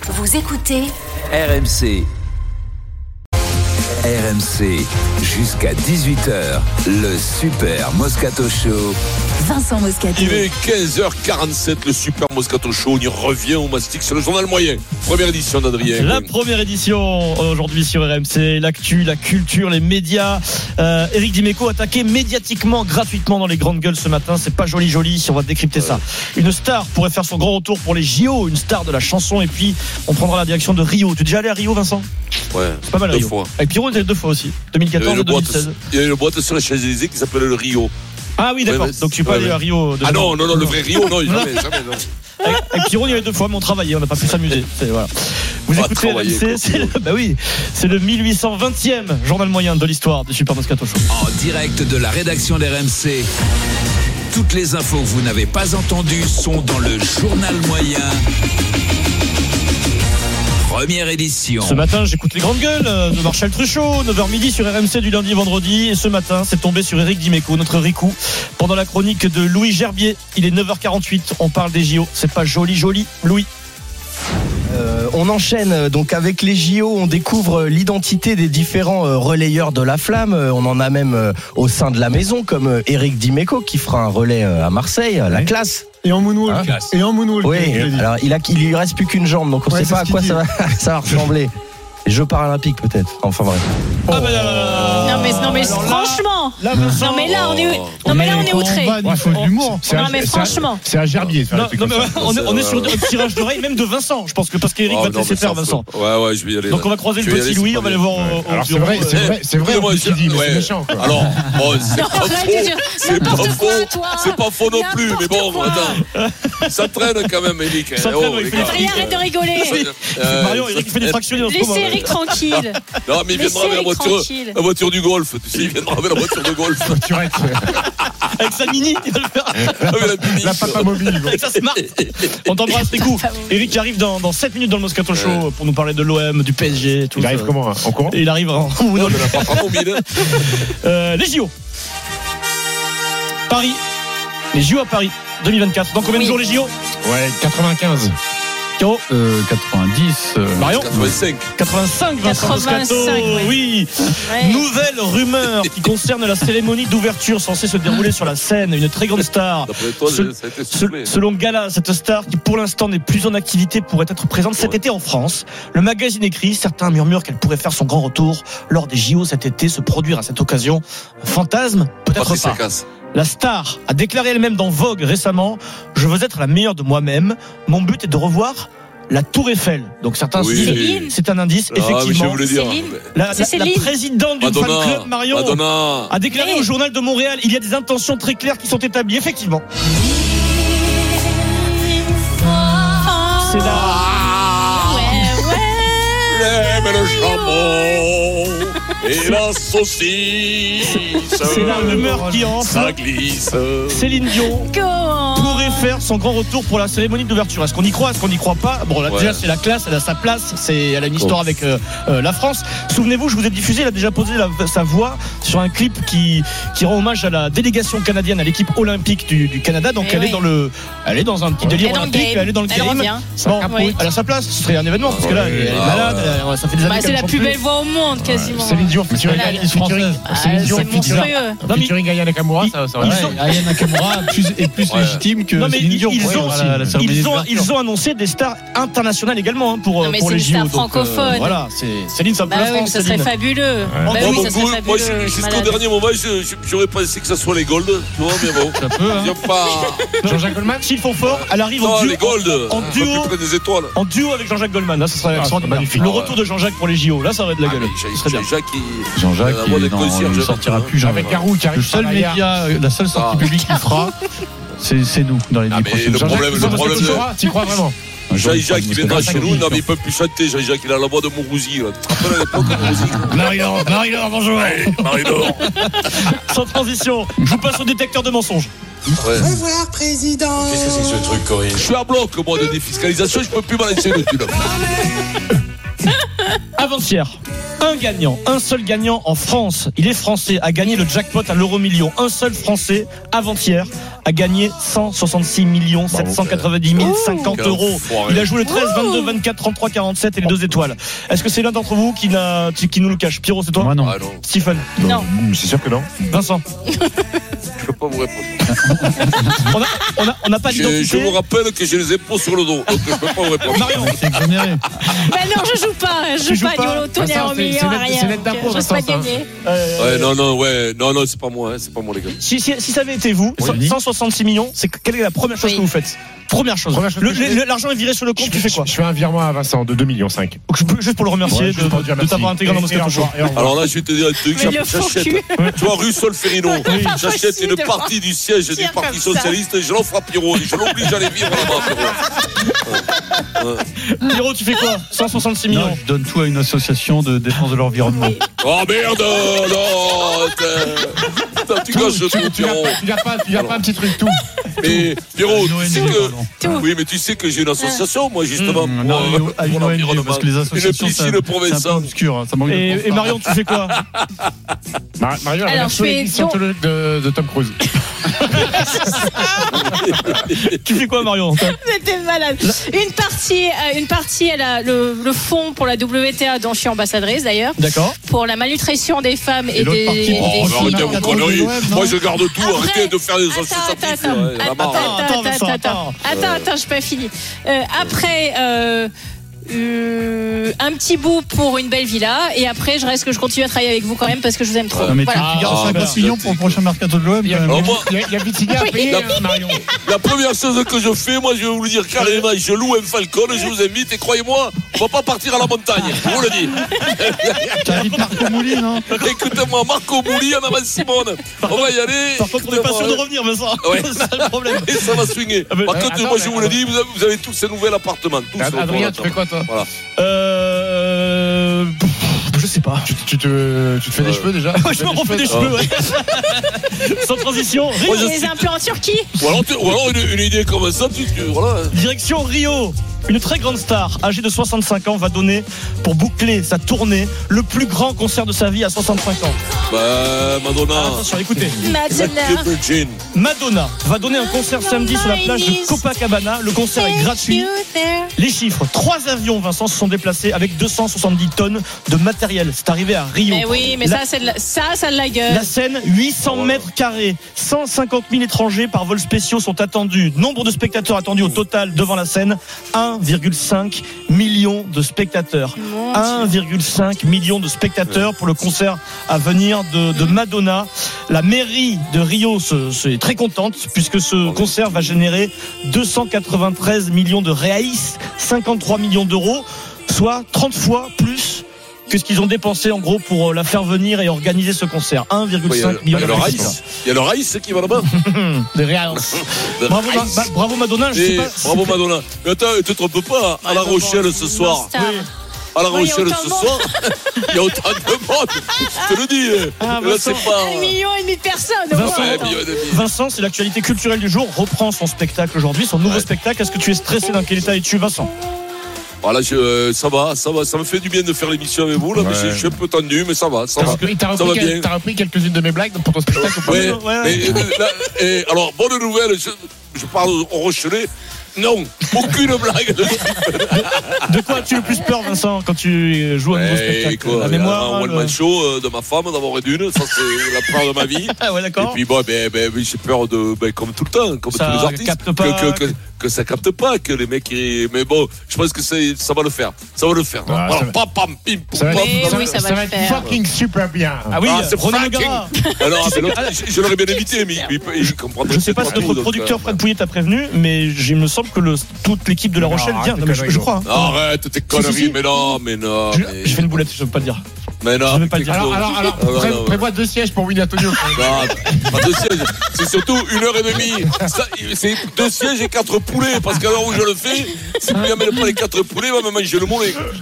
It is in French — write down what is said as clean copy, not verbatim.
Vous écoutez RMC. RMC, jusqu'à 18h, le Super Moscato Show. Vincent Moscato. Il est 15h47, le Super Moscato Show. On y revient au mastic sur le journal moyen. Première édition d'Adrien. La première édition aujourd'hui sur RMC. L'actu, la culture, les médias. Éric Dimeco attaqué médiatiquement, gratuitement dans les grandes gueules ce matin. C'est pas joli. On va décrypter ça. Une star pourrait faire son grand retour pour les JO. Une star de la chanson. Et puis, on prendra la direction de Rio. Tu es déjà allé à Rio, Vincent ? Ouais. C'est pas mal, deux Rio. fois. Avec Pierrot, il y a 2 fois aussi. 2014 et 2016. Il y a une boîte sur les Champs-Élysées qui s'appelle le Rio. Ah oui, d'accord. Donc tu peux aller à Rio. Ah non, le vrai Rio, non, jamais, non. Avec Pierrot, il y avait 2 fois, mais on travaillait, on n'a pas pu s'amuser. Voilà. Vous écoutez RMC, c'est le 1820e journal moyen de l'histoire du Super Moscato Show. En direct de la rédaction d'RMC. Toutes les infos que vous n'avez pas entendues sont dans le journal moyen. Première édition. Ce matin, j'écoute les grandes gueules de Martial Truchot, 9h midi sur RMC du lundi vendredi. Et ce matin, c'est tombé sur Éric Dimeco, notre Ricou, pendant la chronique de Louis Gerbier. Il est 9h48, on parle des JO. C'est pas joli, Louis. On enchaîne donc avec les JO, on découvre l'identité des différents relayeurs de la flamme. On en a même au sein de la maison, comme Éric Dimeco qui fera un relais à Marseille, la classe. Et en moonwalk. Oui, alors il lui reste plus qu'une jambe, donc on ne sait pas à quoi ça va ressembler. Les Jeux paralympiques peut-être. Enfin bref. Non mais franchement. Non mais là on est outré. Il faut de l'humour. Non mais franchement. C'est un gerbier. On est sur un tirage d'oreille même de Vincent. Je pense que parce qu'Éric va te laisser faire, Vincent. Ouais, je vais y aller. Donc on va croiser le petit Louis, on va aller voir au alors bureau. C'est vrai ce qu'il dit, mais c'est méchant. Alors, c'est pas faux non plus, mais bon, attends. Ça traîne quand même, Éric. Allez, arrête de rigoler. Mario, Éric fait des fractionnés dans ce moment. Laissez Éric tranquille. Non, mais il viendra avec la voiture du golf. Tu sais, il viendra avec la voiture de golf. Avec sa mini, il va le faire. La papa mobile. Avec ça, c'est marrant. On t'embrasse, les coups. Éric arrive dans 7 minutes dans le Moscato Show pour nous parler de l'OM, du PSG. Tout il arrive comment en courant? Il arrive en mobile. Les JO. Paris. Les JO à Paris 2024. Dans combien de jours les JO? Ouais, 95. 90. Marion 85. Vincent Moscato. Oui. Ouais. Nouvelle rumeur qui concerne la cérémonie d'ouverture censée se dérouler sur la scène. Une très grande star. Toi, selon Gala, cette star qui pour l'instant n'est plus en activité pourrait être présente cet été en France. Le magazine écrit, certains murmurent qu'elle pourrait faire son grand retour lors des JO cet été, se produire à cette occasion. Fantasme, peut-être pas. La star a déclaré elle-même dans Vogue récemment: je veux être la meilleure de moi-même. Mon but est de revoir la Tour Eiffel. Donc certains se disent, c'est un indice. Effectivement, la présidente du fan club Marion a déclaré au journal de Montréal: il y a des intentions très claires qui sont établies. Effectivement. C'est là. Mais le jambon et la saucisse. C'est la rumeur qui enfle. Ça glisse. Céline Dion pourrait faire son grand retour pour la cérémonie d'ouverture. Est-ce qu'on y croit? Est-ce qu'on n'y croit pas? Bon, là, déjà, c'est la classe, elle a sa place, elle a une histoire avec la France. Souvenez-vous, je vous ai diffusé, elle a déjà posé sa voix sur un clip qui rend hommage à la délégation canadienne, à l'équipe olympique du Canada. Donc elle est dans un petit délire olympique, elle est dans le game. Bon, elle a sa place, ce serait un événement parce que là, elle est malade, ça fait des années. C'est la plus belle voix au monde quasiment. Céline Dion, featuring Aya Nakamura, Aya Nakamura est plus légitime que Céline Dion. Ils ont annoncé des stars internationales également pour les JO. C'est des stars francophones. Voilà, Céline, ça peut la France. Ça serait fabuleux. Moi, jusqu'au dernier moment, j'aurais pensé que ça soit les Gold. Tu vois, mais bon. Ça peut. Jean-Jacques Goldman. S'ils font fort, elle arrive en duo avec Jean-Jacques Goldman. Là, ce serait magnifique. Le retour de Jean-Jacques pour les JO. Là, ça va être de la gueule. Jean-Jacques, il ne sortira plus jamais. Avec Garou qui arrive. Le seul média, la seule sortie publique qu'il fera, c'est nous dans les 10 prochaines années. Le problème, tu crois vraiment? Jean-Jacques qui viendra chez nous, non mais il peut plus chanter. Jean-Jacques, il a la voix de Mourouzi. Tu te rappelles à l'époque de Mourouzi? Marie-Laure, bonjour. Marie-Laure. Sans transition, je vous passe au détecteur de mensonges. Au revoir, président. Qu'est-ce que c'est que ce truc, Corinne? Je suis à bloc, moi, de défiscalisation, je peux plus balancer le thune. Avant-hier, Un seul gagnant en France. Il est français, a gagné le jackpot à l'euro-million. Un seul français, avant-hier, a gagné 166 790 050 euros. Il a joué le 13, 22, 24, 33, 47 et les 2 étoiles. Est-ce que c'est l'un d'entre vous qui nous le cache? Pierrot, c'est toi? Moi non. Ah non, Stephen? Non. C'est sûr que non. Vincent? je peux pas vous répondre. On n'a pas Je d'identité. vous rappelle que j'ai les épaules sur le dos, donc je peux pas vous répondre. Marion? C'est exonéré. Bah non, je joue pas. Je joue pas ni au loto ni Vincent, au million, c'est rien. l'aide d'impôt, Je sais pas Vincent, ça. gagner. Ouais, non, c'est pas moi, hein, c'est pas moi les gars. Si ça avait été vous, Oui. 166 millions, quelle est la première chose Oui. que vous faites? Première chose. Première chose que je fais. L'argent est viré sur le compte, tu fais quoi? Je fais un virement à Vincent de 2,5 millions. Juste pour le remercier Ouais, juste pour dire de merci. t'avoir intégré dans Et Moscato au Show. revoir, et au revoir. Alors là, je vais te dire un truc, Mais le faux j'achète. cul. Tu vois, rue Solferino, j'achète Aussi une de partie du siège du dire Parti comme ça. Socialiste et je l'offre à Pierrot. Et je l'oblige à aller vivre là-bas, Pierrot. Pierrot, tu fais quoi? 166 millions. Non, je donne tout à une association de défense de l'environnement. Oh merde, non, tu gâches tout, Pierrot. Tu viens pas un petit truc tout. Mais Pierrot, Une tu sais ONG, que. pardon. Oui, mais tu sais que j'ai une association, moi, justement, pour À une ONG, l'environnement. parce que les associations, Une piscine c'est un provençale. peu obscur. Hein, ça manque de Et transparence. Marion, tu fais quoi? Mario, Alors, elle je fais scientologue de Tom Cruise. Tu fais quoi, Marion? C'était malade. Une partie, elle a le fonds pour la WTA dont je suis ambassadrice d'ailleurs, D'accord. pour la malnutrition des femmes et l'autre des partie, des Oh, mais filles. arrêtez vos conneries. l'OM, non Moi, je garde tout. Après- Arrêtez de faire des associations. Attends, j'ai pas fini. Après, un petit bout pour une belle villa et après je continue à travailler avec vous quand même parce que je vous aime trop. Non, mais Voilà. tu gardes 50 millions pour le prochain mercato de l'OM. Il y a quand même. moi- Vitiga à Oui. payer, Marion. La première chose que je fais, moi, je vais vous le dire carrément, je loue un Falcon, je vous invite et croyez-moi, on va pas partir à la montagne. Je vous le dis. T'as dit Marco Mouli, non? Écoutez-moi, Marco Mouli en avant Simone. On va y aller. Par contre, on n'est pas sûr de revenir, Vincent. Ouais. C'est ça le problème. Et ça va swinguer. Par contre, attends, moi, je mais vous le dis, vous avez tous ces nouveaux appartements. Tous Adrien, tu fais quoi toi? Voilà. Je sais pas. Tu te fais des cheveux déjà? Je me refais des cheveux, ouais. Sans transition, Rio. Moi, je Les suis- implants en Turquie. Ou alors une idée comme ça, voilà. Direction Rio. Une très grande star, âgée de 65 ans, va donner, pour boucler sa tournée, le plus grand concert de sa vie à 65 ans. Bah, Madonna. Attention, écoutez. Madonna. Virgin. Madonna va donner un concert samedi sur la plage de Copacabana. Le concert est gratuit. Les chiffres, 3 avions, Vincent, se sont déplacés avec 270 tonnes de matériel. C'est arrivé à Rio. Mais oui, mais La- ça a de la gueule. La scène, 800 mètres carrés, 150 000 étrangers par vols spéciaux sont attendus. Nombre de spectateurs attendus au total devant la scène, 1,5 million de spectateurs. 1,5 million de spectateurs pour le concert à venir de Madonna. La mairie de Rio est très contente puisque ce concert va générer 293 millions de reais, 53 millions d'euros, soit 30 fois plus que ce qu'ils ont dépensé en gros pour la faire venir et organiser ce concert. 1,5 Il y million a le Rice. Il y a le Rice qui va là-bas. de reais. Bravo, bravo Madonna. Je sais Et pas, bravo Madonna. Mais attends, tu te trompes pas. À La Rochelle ce soir. Star. À La Oui, Rochelle autant ce de monde. soir. Il y a autant de monde. Je te le dis. Là, Vincent. c'est pas. 1,5 million de personnes. Vincent. Ouais, Attends. million et demi. Vincent, c'est l'actualité culturelle du jour, reprend son spectacle aujourd'hui, son nouveau Ouais. spectacle. Est-ce que tu es stressé? Dans quel état es-tu, Vincent? Voilà, ça va. Ça me fait du bien de faire l'émission avec vous. Là, mais je suis un peu tendu, mais ça va. Ça va. T'as Ça va bien. repris quelques-unes de mes blagues pour ton spectacle ou pas? Ouais, Ouais. mais, là, et alors, bonne nouvelle, je parle au Rochelet. Non, aucune blague. De quoi as-tu le plus peur, Vincent, quand tu joues à un nouveau spectacle? La mémoire, un one-man show de ma femme, d'avoir une. Ça, c'est la peur de ma vie. Ah ouais, Et d'accord. puis, bon, j'ai peur de, comme tout le temps, comme Ça tous les artistes. capte pas, que ça capte pas, que les mecs, mais bon, je pense que ça va le faire. Ça va le faire. Ah, Alors, ça va- pam, pam, pim, pum, Ça va pam. être, oui, ça va le être faire. fucking super bien. Ah oui, Ah, c'est René fucking- Legara. Alors, mais l'autre, je l'aurais bien évité, mais il comprendrait Je sais pas si peut-être notre tout, producteur donc, Fred Pouillet t'a prévenu, mais il me semble que toute l'équipe de La Non, Rochelle arrête vient. tes Non, mais je conneries, crois. hein. Arrête tes conneries, si. mais non, mais non. J'ai fait une boulette, je ne veux pas le dire. Mais non. Je vais pas le dire. Alors, non. prévois 2 sièges pour Winnie Antonio. Non, pas 2 sièges. C'est surtout 1h30. C'est 2 sièges et 4 poulets. Parce qu'à l'heure où je le fais, si vous n'amènez pas les 4 poulets, il va me manger le mollet.